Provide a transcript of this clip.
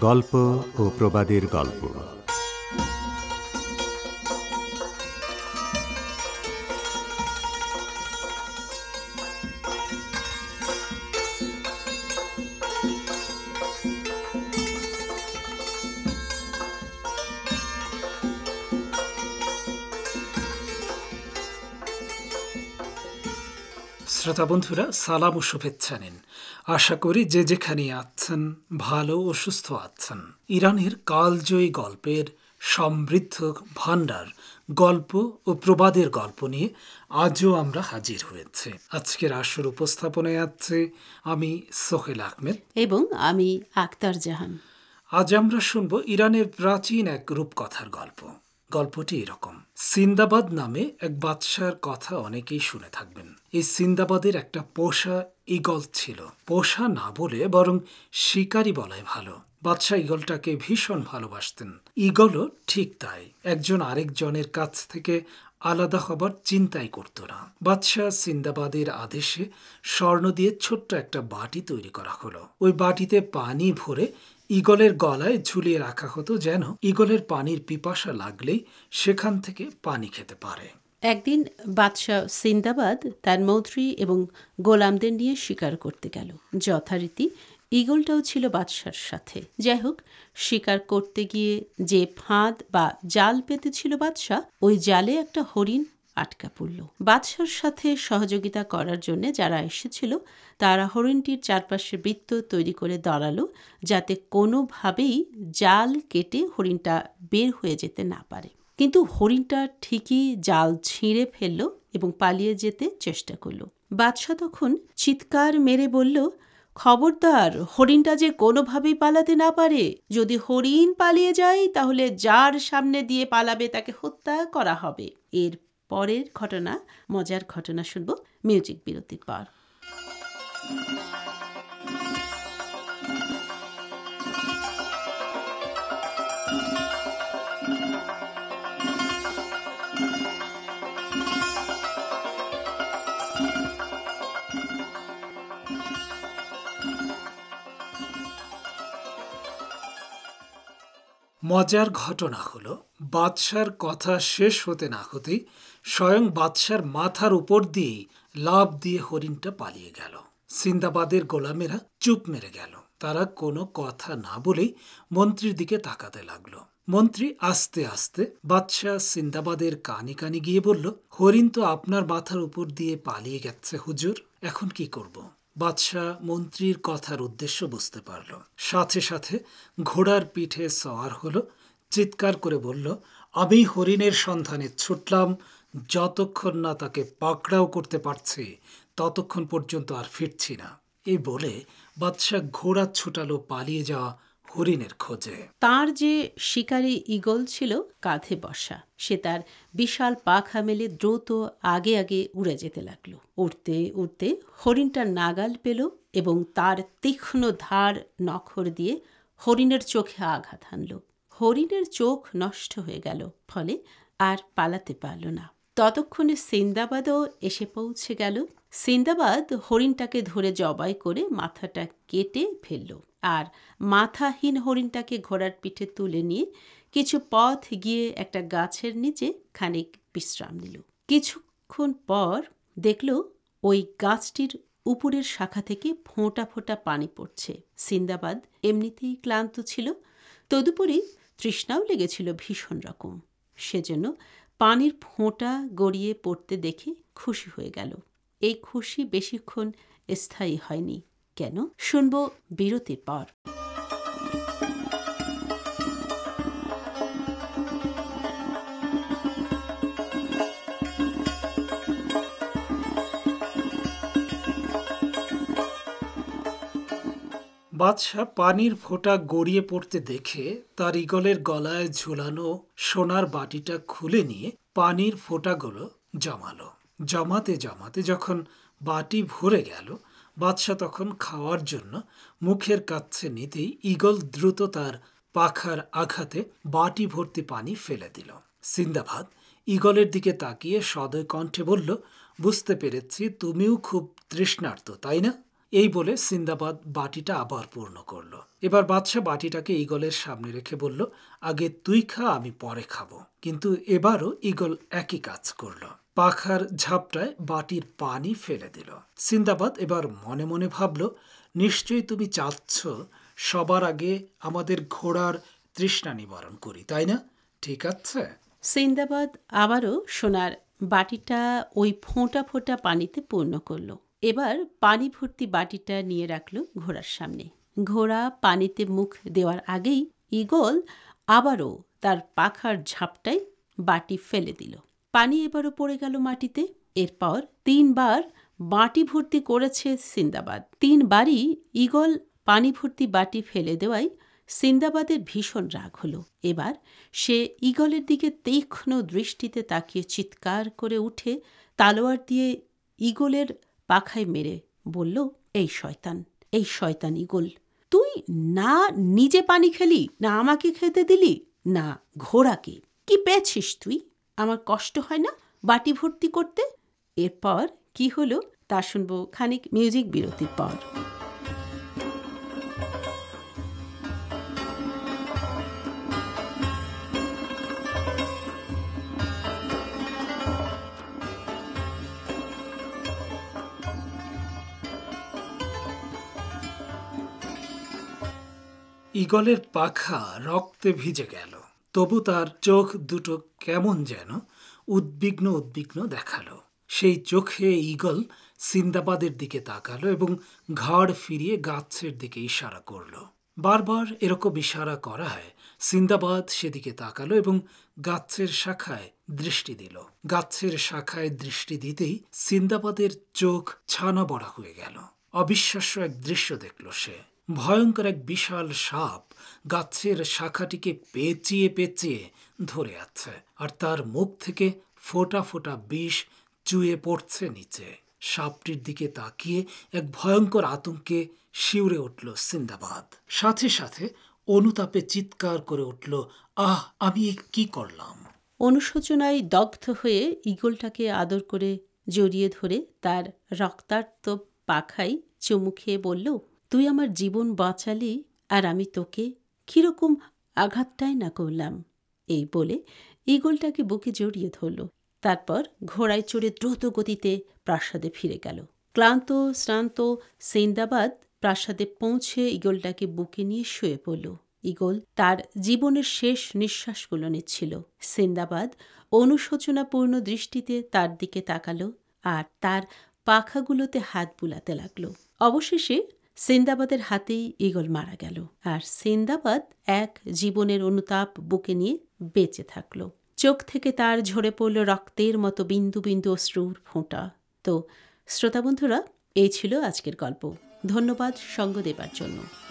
গল্প ও প্রবাদের গল্প। শ্রোতা বন্ধুরা, সালাম ও শুভেচ্ছা নিন। আশা করি যে যেখানে আছেন ভালো ও সুস্থ আছেন। ইরানের কালজয়ী গল্পের সমৃদ্ধ ভাণ্ডার গল্প ও প্রবাদের গল্প নিয়ে আজও আমরা হাজির হয়েছে। আজকের আসর উপস্থাপনায় আছে আমি সোহেল আহমেদ এবং আমি আক্তার জাহান। আজ আমরা শুনব ইরানের প্রাচীন এক রূপকথার গল্প। গল্পটি এরকম: সিন্দাবাদ নামে এক বাদশার কথা অনেকেই শুনে থাকবেন। এই সিন্দাবাদের একটা পোষা ঈগল ছিল। পোষা না বলে বরং শিকারী বলাই ভালো। বাদশাহ ঈগলটাকে ভীষণ ভালোবাসতেন। ঈগলও ঠিক তাই, একজন আরেকজনের কাছ থেকে আলাদা হবার চিন্তাই করত না। বাদশাহ সিন্দাবাদের আদেশে স্বর্ণ দিয়ে ছোট্ট একটা বাটি তৈরি করা হলো। ওই বাটিতে পানি ভরে ঈগলের গলায় ঝুলিয়ে রাখা হতো, যেন ঈগলের পানির পিপাসা লাগলেই সেখান থেকে পানি খেতে পারে। একদিন বাদশাহ সিন্দাবাদ তার মন্ত্রী এবং গোলামদের নিয়ে শিকার করতে গেল। যথারীতি ঈগলটাও ছিল বাদশার সাথে। যাই হোক, শিকার করতে গিয়ে যে ফাঁদ বা জাল পেতেছিল বাদশাহ, ওই জালে একটা হরিণ আটকা পড়ল। বাদশার সাথে সহযোগিতা করার জন্য যারা এসেছিল তারা হরিণটির চারপাশে বৃত্ত তৈরি করে দাঁড়ালো, যাতে কোনোভাবেই জাল কেটে হরিণটা বের হয়ে যেতে না পারে। কিন্তু হরিণটা ঠিকই জাল ছিঁড়ে ফেলল এবং পালিয়ে যেতে চেষ্টা করল। বাদশাহ তখন চিৎকার মেরে বলল, খবরদার, হরিণটা যে কোনোভাবেই পালাতে না পারে। যদি হরিণ পালিয়ে যায় তাহলে যার সামনে দিয়ে পালাবে তাকে হত্যা করা হবে। এর পরের ঘটনা, মজার ঘটনা শুনব মিউজিক বিরতির পর। মজার ঘটনা হলো, বাদশার কথা শেষ হতে না হতেই স্বয়ং বাদশার মাথার উপর দিয়েই লাফ দিয়ে হরিণটা পালিয়ে গেল। সিন্দাবাদের গোলামেরা চুপ মেরে গেল। তারা কোনো কথা না বলেই মন্ত্রীর দিকে তাকাতে লাগলো। মন্ত্রী আস্তে আস্তে বাদশাহ সিন্দাবাদের কানে কানে গিয়ে বলল, হরিণ তো আপনার মাথার উপর দিয়ে পালিয়ে গেছে হুজুর, এখন কি করব? বাদশাহ মন্ত্রীর কথার উদ্দেশ্য বুঝতে পারল। সাথে সাথে ঘোড়ার পিঠে সওয়ার হলো, চিৎকার করে বলল, আমি হরিণের সন্ধানে ছুটলাম। যতক্ষণ না তাকে পাকড়াও করতে পারছি ততক্ষণ পর্যন্ত আর ফিরছি না। এই বলে বাদশাহ ঘোড়া ছুটালো পালিয়ে যাওয়া হরিণের খোঁজে। তার যে শিকারী ঈগল ছিল কাঁধে বসা, সে তার বিশাল পাখা মেলে দ্রুত আগে আগে উড়ে যেতে লাগলো। উড়তে উড়তে হরিণটার নাগাল পেল এবং তার তীক্ষ্ণ ধার নখর দিয়ে হরিণের চোখে আঘাত হানল। হরিণের চোখ নষ্ট হয়ে গেল, ফলে আর পালাতে পারল না। ততক্ষণে সিন্দাবাদও এসে পৌঁছে গেল। সিন্দাবাদ হরিণটাকে ধরে জবাই করে মাথাটা কেটে ফেলল, আর মাথাহীন হরিণটাকে ঘোড়ার পিঠে তুলে নিয়ে কিছু পথ গিয়ে একটা গাছের নিচে খানিক বিশ্রাম নিল। কিছুক্ষণ পর দেখল ওই গাছটির উপরের শাখা থেকে ফোঁটা ফোঁটা পানি পড়ছে। সিন্দাবাদ এমনিতেই ক্লান্ত ছিল, তদুপরি তৃষ্ণাও লেগেছিল ভীষণ রকম। সেজন্য পানির ফোঁটা গড়িয়ে পড়তে দেখে খুশি হয়ে গেল। এই খুশি বেশিক্ষণ স্থায়ী হয়নি। কেন, শুনব বিরতির পর। বাদশাহ পানির ফোঁটা গড়িয়ে পড়তে দেখে তার ঈগলের গলায় ঝুলানো সোনার বাটিটা খুলে নিয়ে পানির ফোঁটাগুলো জমালো। জমাতে জমাতে যখন বাটি ভরে গেল, বাদশাহ তখন খাওয়ার জন্য মুখের কাছে নিতেই ঈগল দ্রুত তার পাখার আঘাতে বাটি ভর্তি পানি ফেলে দিল। সিন্দাবাদ ঈগলের দিকে তাকিয়ে সদয় কণ্ঠে বলল, বুঝতে পেরেছি তুমিও খুব তৃষ্ণার্ত, তাই না? এই বলে সিন্দাবাদ বাটিটা আবার পূর্ণ করলো। এবার বাদশাহ বাটিটাকে ঈগলের সামনে রেখে বলল, আগে তুই খা, আমি পরে খাবো। কিন্তু এবারও ঈগল একই কাজ করলো, পাখার ঝাপটায় বাটির পানি ফেলে দিল। সিন্দাবাদ এবার মনে মনে ভাবল, নিশ্চয়ই তুমি চাচ্ছ সবার আগে আমাদের ঘোড়ার তৃষ্ণা নিবারণ করি, তাই না? ঠিক আছে। সিন্দাবাদ আবারও সোনার বাটিটা ওই ফোঁটা ফোঁটা পানিতে পূর্ণ করল। এবার পানি ভর্তি বাটিটা নিয়ে রাখল ঘোড়ার সামনে। ঘোড়া পানিতে মুখ দেওয়ার আগেই ঈগল আবারও তার পাখার ঝাপটায় বাটি ফেলে দিল। পানি এবারও পড়ে গেল মাটিতে। এরপর 3 বার বাটি ভর্তি করেছে সিন্দাবাদ। 3 বারই ঈগল পানি ভর্তি বাটি ফেলে দেওয়ায় সিন্দাবাদের ভীষণ রাগ হল। এবার সে ঈগলের দিকে তীক্ষ্ণ দৃষ্টিতে তাকিয়ে চিৎকার করে উঠে তালোয়ার দিয়ে ঈগলের পাখায় মেরে বলল, এই শয়তান ঈগল, তুই না নিজে পানি খেলি, না আমাকে খেতে দিলি, না ঘোড়াকে। কি পেয়েছিস তুই? আমার কষ্ট হয় না বাটি ভর্তি করতে? এরপর কি হলো তা শুনবো খানিক মিউজিক বিরতির পর। ঈগলের পাখা রক্তে ভিজে গেল, তবু তার চোখ দুটো কেমন যেন উদ্বিগ্ন দেখালো। সেই চোখে ঈগল সিন্দাবাদের দিকে তাকালো এবং ঘাড় ফিরিয়ে গাছের দিকে ইশারা করল। বারবার এরকম ইশারা করায় সিন্দাবাদ সেদিকে তাকালো এবং গাছের শাখায় দৃষ্টি দিল। গাছের শাখায় দৃষ্টি দিতেই সিন্দাবাদের চোখ ছানা বড়া হয়ে গেল। অবিশ্বাস্য এক দৃশ্য দেখল সে। ভয়ঙ্কর এক বিশাল সাপ গাছের শাখাটিকে পেঁচিয়ে পেঁচিয়ে ধরে আছে, আর তার মুখ থেকে ফোঁটা ফোঁটা বিষ চুয়ে পড়ছে নিচে। সাপটির দিকে তাকিয়ে এক ভয়ঙ্কর আতঙ্কে শিউরে উঠল সিন্দাবাদ। সাথে সাথে অনুতাপে চিৎকার করে উঠল, আহ, আমি কি করলাম! অনুশোচনায় দগ্ধ হয়ে ঈগলটাকে আদর করে জড়িয়ে ধরে তার রক্তাক্ত পাখায় চুমু খেয়ে বলল, তুই আমার জীবন বাঁচালি, আর আমি তোকে কিরকম আঘাতটাই না করলাম। এই বলে ঈগলটাকে বুকে জড়িয়ে ধরল। তারপর ঘোড়ায় চড়ে দ্রুত গতিতে প্রাসাদে ফিরে গেল। ক্লান্ত শ্রান্ত সিন্দাবাদ প্রাসাদে পৌঁছে ঈগলটাকে বুকে নিয়ে শুয়ে পড়ল। ঈগল তার জীবনের শেষ নিঃশ্বাসগুলো নিচ্ছিল। সিন্দাবাদ অনুশোচনাপূর্ণ দৃষ্টিতে তার দিকে তাকালো আর তার পাখাগুলোতে হাত বুলাতে লাগলো। অবশেষে সিন্দাবাদের হাতেই ঈগল মারা গেল, আর সিন্দাবাদ এক জীবনের অনুতাপ বুকে নিয়ে বেঁচে থাকল। চোখ থেকে তার ঝরে পড়ল রক্তের মতো বিন্দু বিন্দু অশ্রুর ফোঁটা। তো শ্রোতা বন্ধুরা, এই ছিল আজকের গল্প। ধন্যবাদ সঙ্গ দেবার জন্য।